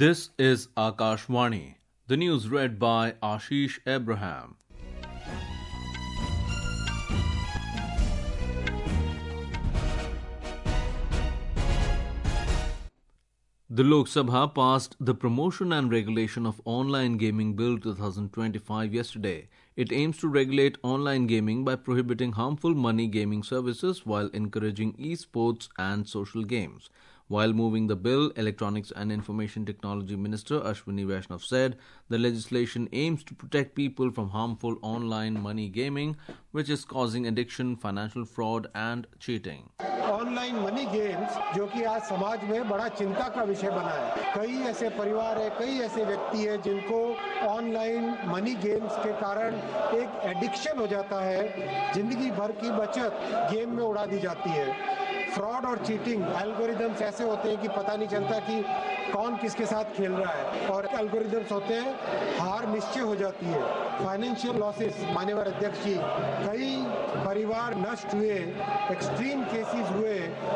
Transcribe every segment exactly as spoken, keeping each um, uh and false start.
This is Akashvani. The news read by Ashish Abraham. The Lok Sabha passed the Promotion and Regulation of Online Gaming Bill twenty twenty-five yesterday. It aims to regulate online gaming by prohibiting harmful money gaming services while encouraging esports and social games. While moving the bill, Electronics and Information Technology Minister Ashwini Vaishnav said the legislation aims to protect people from harmful online money gaming, which is causing addiction, financial fraud and cheating. Online money games जो कि आज समाज में बड़ा चिंता का विषय बना है। कई ऐसे परिवार है, कई ऐसे व्यक्ति है जिनको ऑनलाइन मनी गेम्स के कारण एक एडिक्शन हो जाता है, जिंदगी भर की बचत गेम में उड़ा दी जाती है। फ्रॉड और चीटिंग एल्गोरिदम्स ऐसे होते हैं कि पता नहीं चलता कि कौन किसके साथ खेल रहा है, और एल्गोरिदम्स होते हैं हार निश्चय हो जाती है। फाइनेंशियल लॉसेस, माननीय अध्यक्ष जी, कई परिवार नष्ट हुए, एक्सट्रीम केसेस हुए,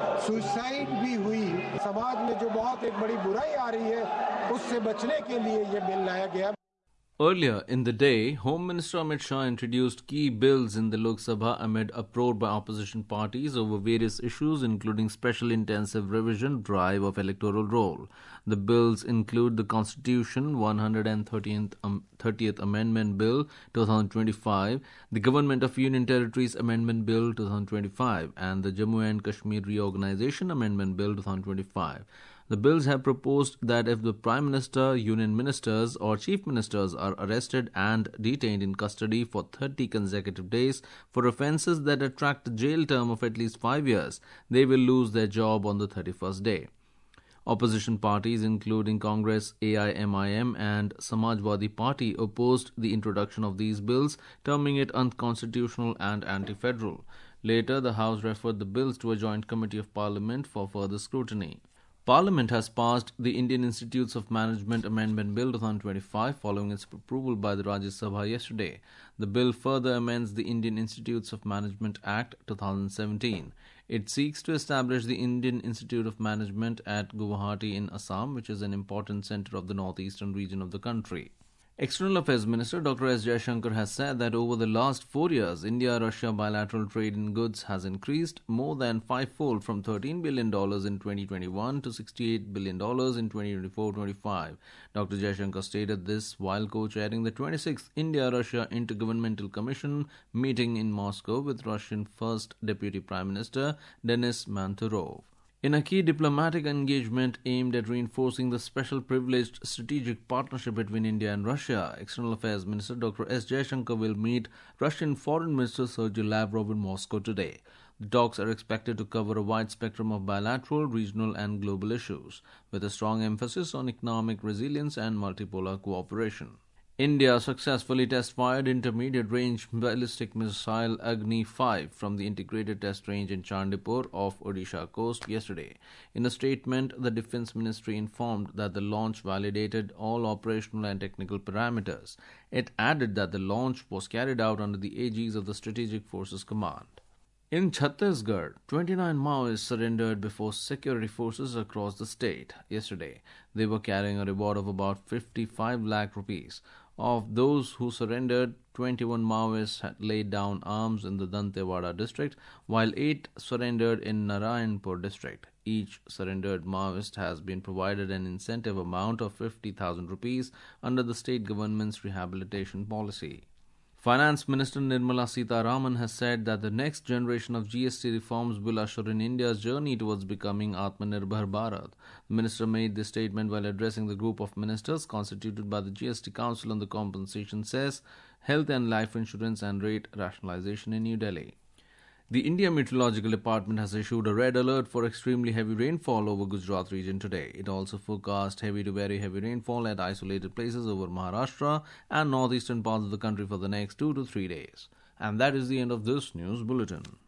सुसाइड भी हुई। समाज में जो बहुत एक बड़ी बुराई आ रही है, उससे बचने के लिए ये बिल लाया गया। Earlier in the day, Home Minister Amit Shah introduced key bills in the Lok Sabha amid uproar by opposition parties over various issues, including special intensive revision drive of electoral roll. The bills include the Constitution one hundred thirtieth, um, thirtieth Amendment Bill twenty twenty-five, the Government of Union Territories Amendment Bill twenty twenty-five, and the Jammu and Kashmir Reorganization Amendment Bill twenty twenty-five. The bills have proposed that if the Prime Minister, Union Ministers or Chief Ministers are arrested and detained in custody for thirty consecutive days for offences that attract a jail term of at least five years, they will lose their job on the thirty-first day. Opposition parties including Congress, A I M I M and Samajwadi Party opposed the introduction of these bills, terming it unconstitutional and anti-federal. Later, the House referred the bills to a joint committee of Parliament for further scrutiny. Parliament has passed the Indian Institutes of Management Amendment Bill twenty twenty-five following its approval by the Rajya Sabha yesterday. The bill further amends the Indian Institutes of Management Act twenty seventeen. It seeks to establish the Indian Institute of Management at Guwahati in Assam, which is an important centre of the northeastern region of the country. External Affairs Minister Doctor S. Jaishankar has said that over the last four years, India-Russia bilateral trade in goods has increased more than fivefold from thirteen billion dollars in twenty twenty-one to sixty-eight billion dollars in twenty twenty-four twenty-five. Doctor Jaishankar stated this while co-chairing the twenty-sixth India-Russia Intergovernmental Commission meeting in Moscow with Russian First Deputy Prime Minister Denis Manturov. In a key diplomatic engagement aimed at reinforcing the special privileged strategic partnership between India and Russia, External Affairs Minister Doctor S. Jaishankar will meet Russian Foreign Minister Sergei Lavrov in Moscow today. The talks are expected to cover a wide spectrum of bilateral, regional and global issues, with a strong emphasis on economic resilience and multipolar cooperation. India successfully test-fired intermediate-range ballistic missile Agni five from the integrated test range in Chandipur off Odisha coast yesterday. In a statement, the Defence Ministry informed that the launch validated all operational and technical parameters. It added that the launch was carried out under the aegis of the Strategic Forces Command. In Chhattisgarh, twenty-nine Maoists surrendered before security forces across the state yesterday. They were carrying a reward of about fifty-five lakh rupees. Of those who surrendered, twenty-one Maoists had laid down arms in the Dantewada district, while eight surrendered in Narayanpur district. Each surrendered Maoist has been provided an incentive amount of fifty thousand rupees under the state government's rehabilitation policy. Finance Minister Nirmala Sitharaman has said that the next generation of G S T reforms will usher in India's journey towards becoming Atmanirbhar Bharat. The minister made this statement while addressing the group of ministers constituted by the G S T Council on the Compensation Cess, Health and Life Insurance and Rate Rationalization in New Delhi. The India Meteorological Department has issued a red alert for extremely heavy rainfall over Gujarat region today. It also forecast heavy to very heavy rainfall at isolated places over Maharashtra and northeastern parts of the country for the next two to three days. And that is the end of this news bulletin.